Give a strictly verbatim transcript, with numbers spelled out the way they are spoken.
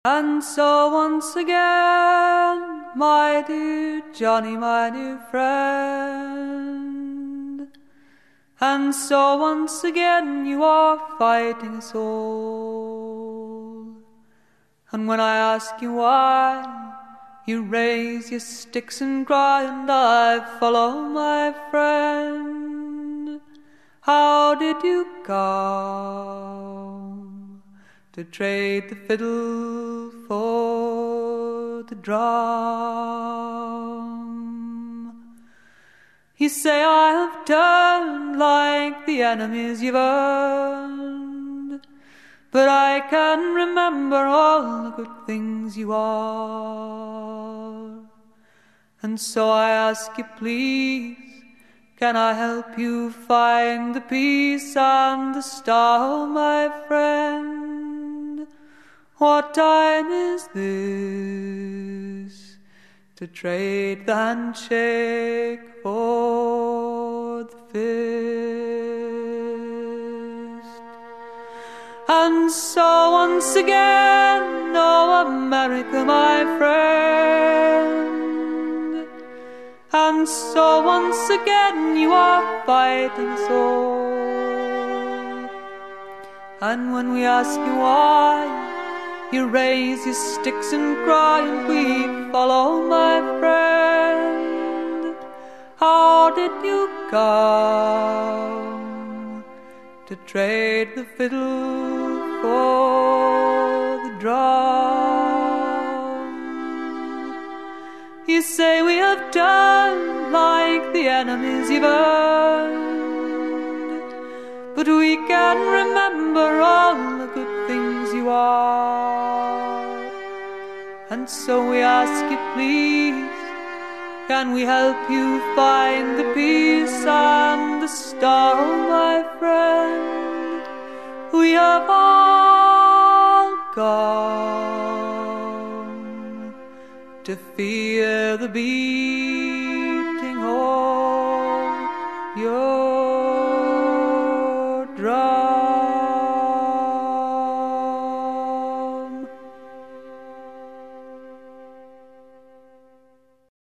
And so once again, my dear Johnny, my new friend, and so once again you are fighting us all. And when I ask you why, you raise your sticks and cry, and I follow my friend. How did you come to trade the fiddle for the drum? You say I have turned like the enemies you've earned, but I can remember all the good things you are. And so I ask you please, can I help you find the peace and the star, oh my friend? What time is this to trade the handshake for the fist? And so once again, oh America, my friend, and so once again you are fighting us all. And when we ask you why, you raise your sticks and cry, and we follow, my friend. How did you come to trade the fiddle for the drum? You say we have done like the enemies you've earned, but we can remember all the good things you are. And so we ask you please, can we help you find the peace and the star, oh my friend? We have all gone to fear the beating of your drum.